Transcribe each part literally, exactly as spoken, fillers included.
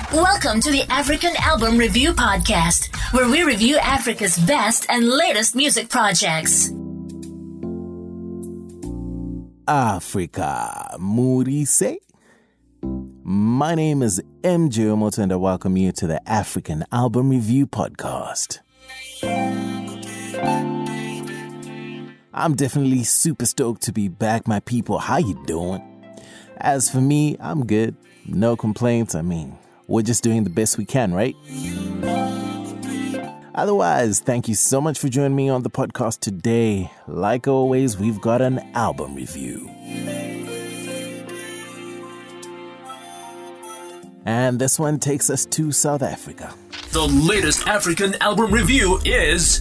Welcome to the African Album Review Podcast, where we review Africa's best and latest music projects. Africa, Murise. My name is M J Omoto and I welcome you to the African Album Review Podcast. I'm definitely super stoked to be back, my people. How you doing? As for me, I'm good. No complaints. I mean, we're just doing the best we can, right? Otherwise, thank you so much for joining me on the podcast today. Like always, we've got an album review. And this one takes us to South Africa. The latest African album review is...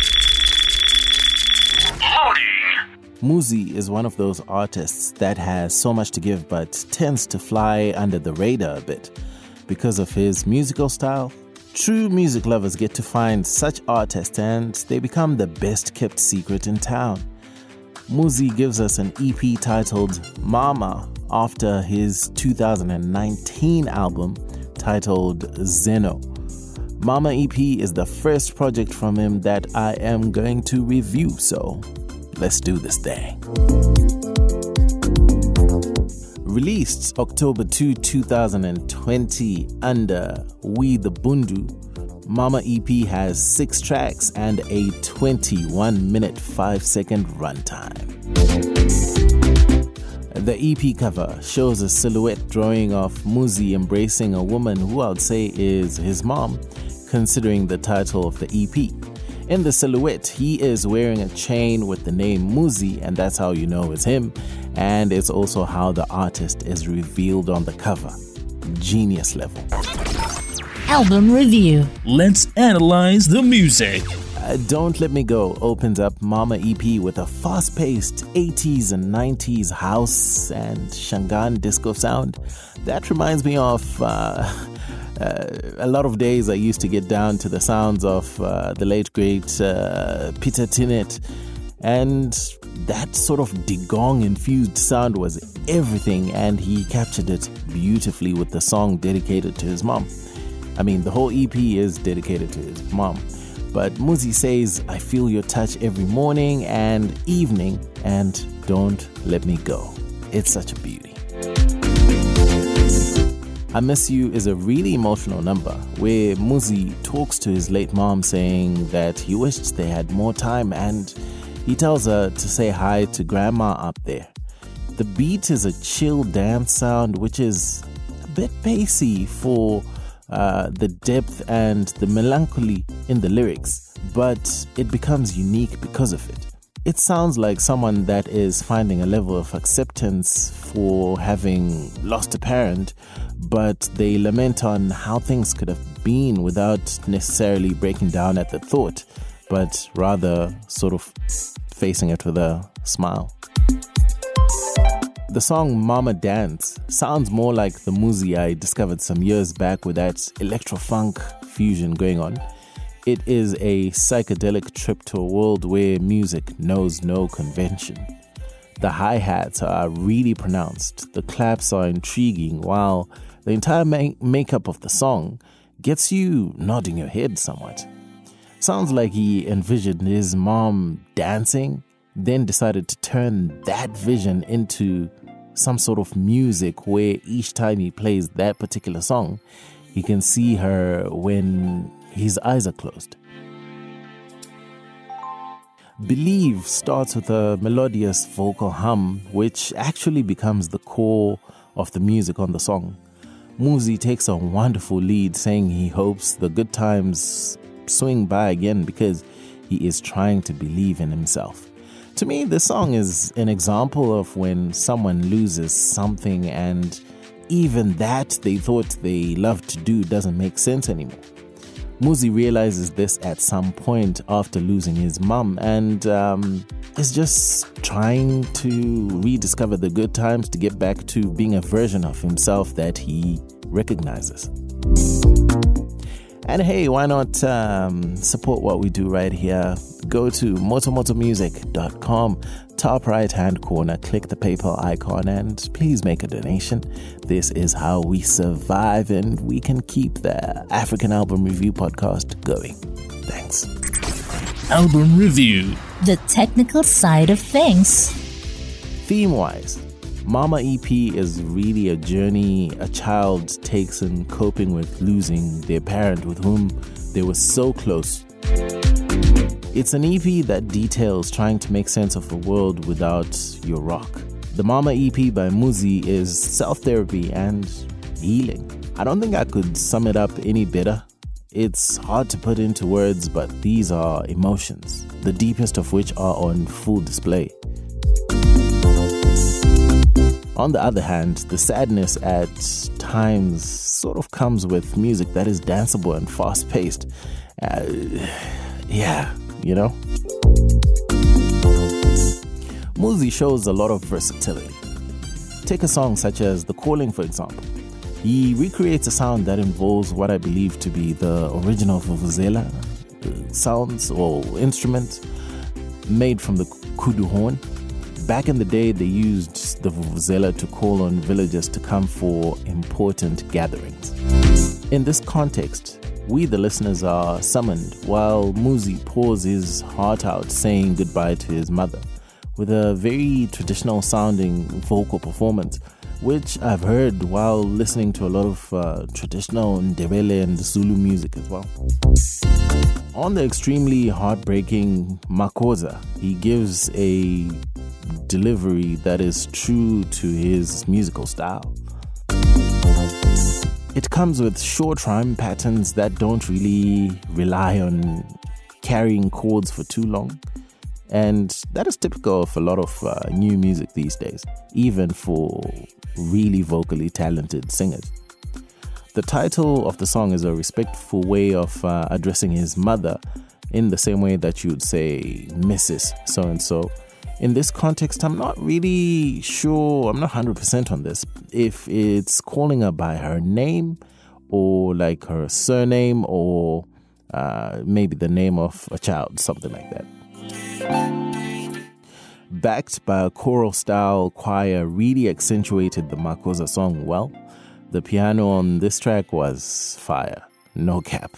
Muzi is one of those artists that has so much to give but tends to fly under the radar a bit. Because of his musical style, true music lovers get to find such artists and they become the best kept secret in town. Muzi gives us an E P titled Mama after his two thousand nineteen album titled Zeno. Mama E P is the first project from him that I am going to review, so let's do this thing. Released October second, twenty twenty under We The Bundu, Mama E P has six tracks and a twenty-one minute five second runtime. The E P cover shows a silhouette drawing of Muzi embracing a woman who I'd say is his mom, considering the title of the E P. In the silhouette, he is wearing a chain with the name Muzi, and that's how you know it's him. And it's also how the artist is revealed on the cover. Genius level. Album review. Let's analyze the music. Uh, Don't Let Me Go opens up Mama E P with a fast-paced eighties and nineties house and Shangaan disco sound. That reminds me of... Uh, Uh, a lot of days I used to get down to the sounds of uh, the late great uh, Peter Tinnett, and that sort of digong infused sound was everything, and he captured it beautifully with the song dedicated to his mom. I mean, the whole E P is dedicated to his mom, but Muzi says, I feel your touch every morning and evening, and don't let me go. It's such a beauty. I Miss You is a really emotional number where Muzi talks to his late mom saying that he wished they had more time, and he tells her to say hi to grandma up there. The beat is a chill dance sound which is a bit pacey for uh, the depth and the melancholy in the lyrics, but it becomes unique because of it. It sounds like someone that is finding a level of acceptance for having lost a parent, but they lament on how things could have been without necessarily breaking down at the thought, but rather sort of facing it with a smile. The song Mama Dance sounds more like the Muzi I discovered some years back with that electro-funk fusion going on. It is a psychedelic trip to a world where music knows no convention. The hi-hats are really pronounced, the claps are intriguing, while the entire ma- makeup of the song gets you nodding your head somewhat. Sounds like he envisioned his mom dancing, then decided to turn that vision into some sort of music where each time he plays that particular song, he can see her when his eyes are closed. Believe starts with a melodious vocal hum, which actually becomes the core of the music on the song. Muzi takes a wonderful lead, saying he hopes the good times swing by again because he is trying to believe in himself. To me, this song is an example of when someone loses something and even that they thought they loved to do doesn't make sense anymore. Muzi realizes this at some point after losing his mum and um, is just trying to rediscover the good times to get back to being a version of himself that he recognizes. And hey, why not um, support what we do right here? Go to motomoto music dot com, top right hand corner, click the PayPal icon, and please make a donation. This is how we survive and we can keep the African Album Review podcast going. Thanks. Album Review. The technical side of things. Theme-wise, Mama E P is really a journey a child takes in coping with losing their parent with whom they were so close. It's an E P that details trying to make sense of the world without your rock. The Mama E P by Muzi is self-therapy and healing. I don't think I could sum it up any better. It's hard to put into words, but these are emotions, the deepest of which are on full display. On the other hand, the sadness at times sort of comes with music that is danceable and fast-paced. Uh, yeah, you know? Muzi shows a lot of versatility. Take a song such as The Calling, for example. He recreates a sound that involves what I believe to be the original vuvuzela uh, sounds or instruments made from the kudu horn. Back in the day, they used the vuvuzela to call on villagers to come for important gatherings. In this context, we the listeners are summoned while Muzi pours his heart out saying goodbye to his mother with a very traditional sounding vocal performance, which I've heard while listening to a lot of uh, traditional Ndebele and Zulu music as well. On the extremely heartbreaking Makosa, he gives a delivery that is true to his musical style. It comes with short rhyme patterns that don't really rely on carrying chords for too long. And that is typical of a lot of uh, new music these days, even for really vocally talented singers. The title of the song is a respectful way of uh, addressing his mother in the same way that you would say Missus So-and-so. In this context, I'm not really sure, I'm not one hundred percent on this, if it's calling her by her name or like her surname or uh, maybe the name of a child, something like that. Backed by a choral-style choir really accentuated the Makosa song well. The piano on this track was fire, no cap.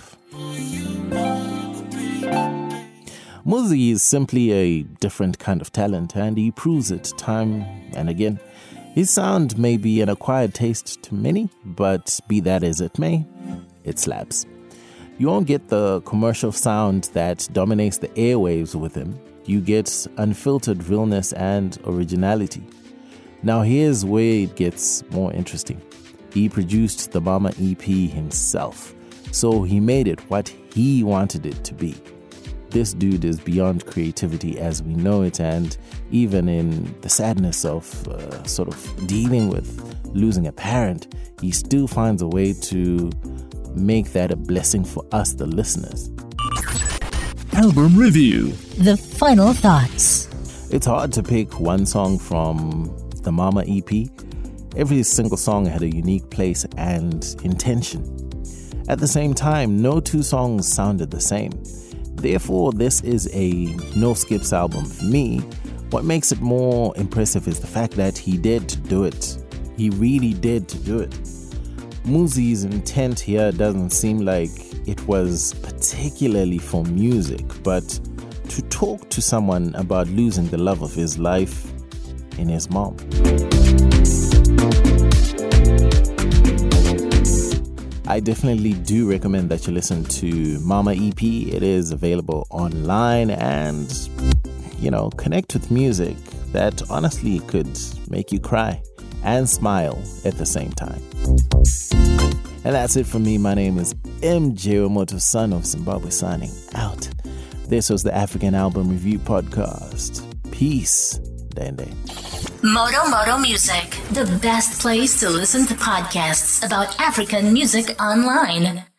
Muzi is simply a different kind of talent, and he proves it time and again. His sound may be an acquired taste to many, but be that as it may, it slaps. You won't get the commercial sound that dominates the airwaves with him. You get unfiltered realness and originality. Now here's where it gets more interesting. He produced the Mama E P himself, so he made it what he wanted it to be. This dude is beyond creativity as we know it, and even in the sadness of uh, sort of dealing with losing a parent, he still finds a way to make that a blessing for us, the listeners. Album Review. The final thoughts. It's hard to pick one song from the Mama E P. Every single song had a unique place and intention. At the same time, no two songs sounded the same. Therefore, this is a no-skips album for me. What makes it more impressive is the fact that he dared to do it. He really dared to do it. Muzi's intent here doesn't seem like it was particularly for music, but to talk to someone about losing the love of his life in his mom. I definitely do recommend that you listen to Mama E P. It is available online and, you know, connect with music that honestly could make you cry and smile at the same time. And that's it from me. My name is M J Omoto, son of Zimbabwe, signing out. This was the African Album Review Podcast. Peace. Dende. Moto Moto Music, the best place to listen to podcasts about African music online.